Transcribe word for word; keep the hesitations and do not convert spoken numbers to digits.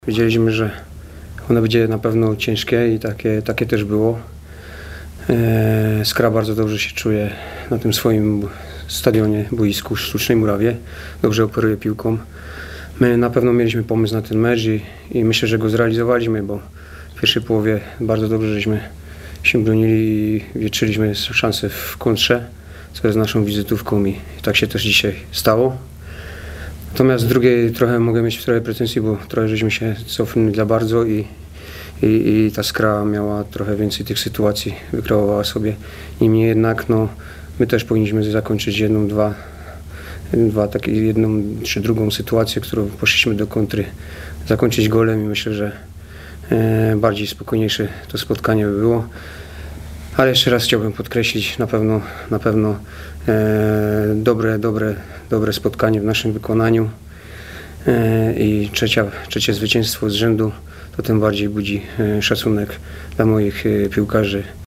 Wiedzieliśmy, że ono będzie na pewno ciężkie i takie, takie też było. E, Skra bardzo dobrze się czuje na tym swoim stadionie, boisku, sztucznej murawie. Dobrze operuje piłką. My na pewno mieliśmy pomysł na ten mecz i, i myślę, że go zrealizowaliśmy, bo w pierwszej połowie bardzo dobrze żeśmy się bronili i wietrzyliśmy szansę w kontrze, co jest naszą wizytówką i tak się też dzisiaj stało. Natomiast z drugiej trochę mogę mieć trochę pretensji, bo trochę żeśmy się cofnęli za bardzo i, i, i ta Skra miała trochę więcej tych sytuacji, wykreowała sobie. Niemniej jednak no, my też powinniśmy zakończyć jedną, dwa, dwa takie, jedną czy drugą sytuację, którą poszliśmy do kontry, zakończyć golem i myślę, że e, bardziej spokojniejsze to spotkanie by było. Ale jeszcze raz chciałbym podkreślić, na pewno, na pewno e, dobre, dobre, dobre spotkanie w naszym wykonaniu e, i trzecia, trzecie zwycięstwo z rzędu to tym bardziej budzi e, szacunek dla moich e, piłkarzy.